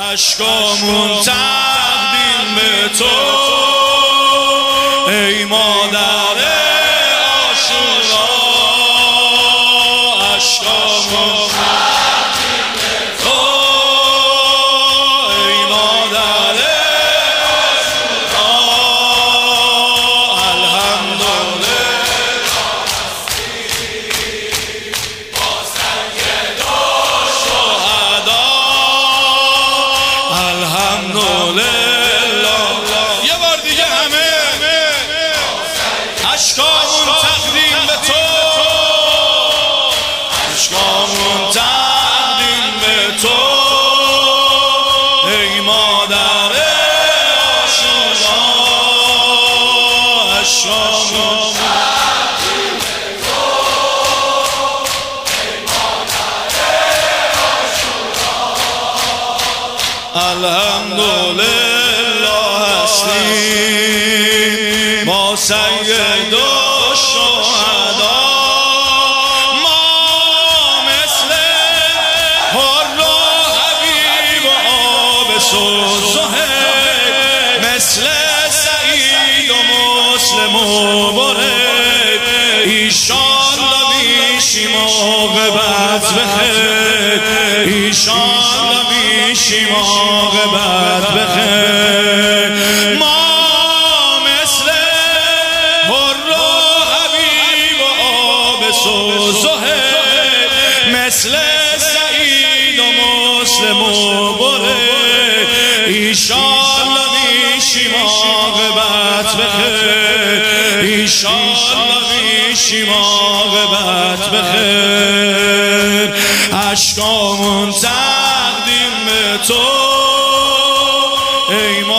عشقامون تقدیم به تو ای مادر عاشورا، عشقامون تقدیم به تو ای مادر عاشورا. الحمدلله با سید الشهدا، الحمدلله. یه بار دیگه همه عشقامون تقدیم به تو، عشقامون تقدیم به تو ای مادر عاشورا، عشقامون تقدیم به تو ای مادر عاشورا. الحمدلله هستیم با سید الشهدا، ما مثل حر و حبیب و عابس و زهیر، مثل سعید و مسلم و برید، ایشالله میشیم عاقبت بخیر، ایشالله میشیم عاقبت بخیر. ما مثل حر و حبیب و عابس و زهیر، مثل سعید و مسلم و برید، ایشالله میشیم عاقبت بخیر، ایشالله میشیم عاقبت بخیر. عشقامون تقدیم به تو ای